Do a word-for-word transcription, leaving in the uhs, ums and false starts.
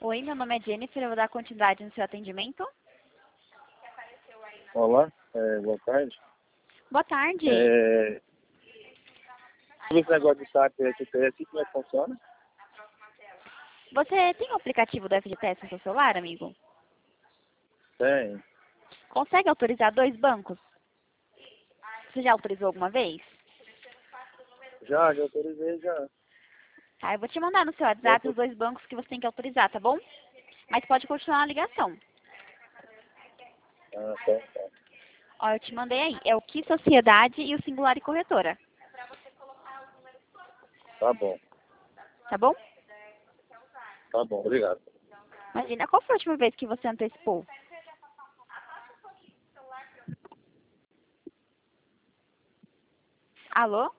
Oi, meu nome é Jennifer, eu vou dar continuidade no seu atendimento. Olá, é, boa tarde. Boa tarde. É, sobre esse negócio de saque F G T S, como é que funciona? Você tem o aplicativo do F G T S no seu celular, amigo? Tem. Consegue autorizar dois bancos? Você já autorizou alguma vez? Já, já autorizei já. Tá, eu vou te mandar no seu Já WhatsApp tô... os dois bancos que você tem que autorizar, tá bom? Mas pode continuar a ligação. Ah, tá, tá. Ó, eu te mandei aí. É o Que Sociedade e o Singular e Corretora. Tá bom, Tá bom? tá bom, obrigado. Imagina, qual foi a última vez que você antecipou? Alô?